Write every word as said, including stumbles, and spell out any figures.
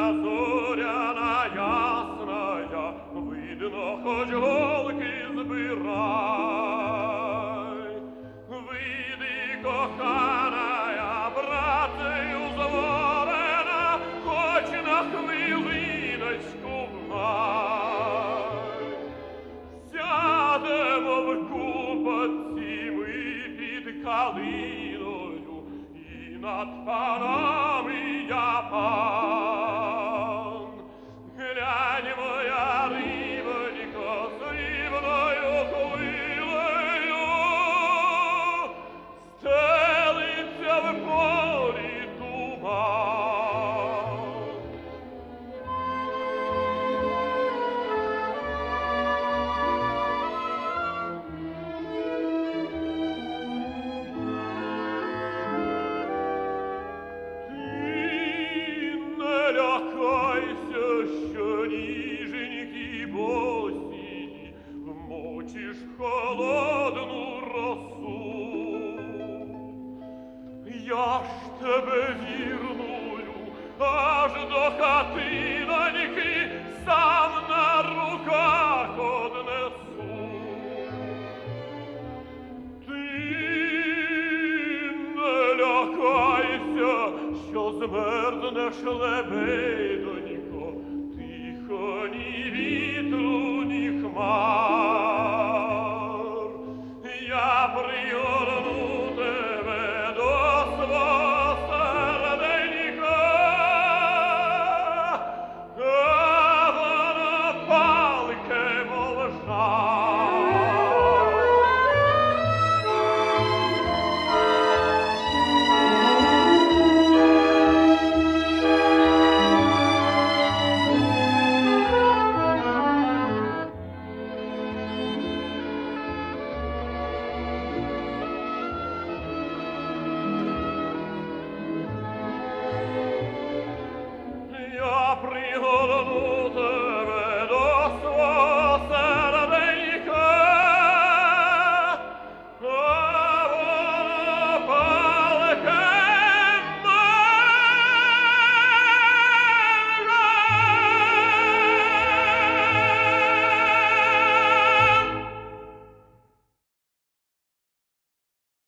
зоряна ясная, видно, хоч голки збирай. Вийди, коханая, братею зворена, хоч на хвилиночку в най. Сядемо в купатці ми під калиною, і над панами я пан. Глянь, моя рибонько, срібною хвилею стелиться в полі туман. Не лякайся, що ніженькі босі вмочиш холодну росу. Я ж тебе вірную аж до хатиноньки сам на руках однесу. Ти не лякайся, що змерзнеш, лебедонько, тихо, ні вітру, ні хмар. Я пригорну тебе до свого серденька, а воно палке, мов жар. Я пригорну тебе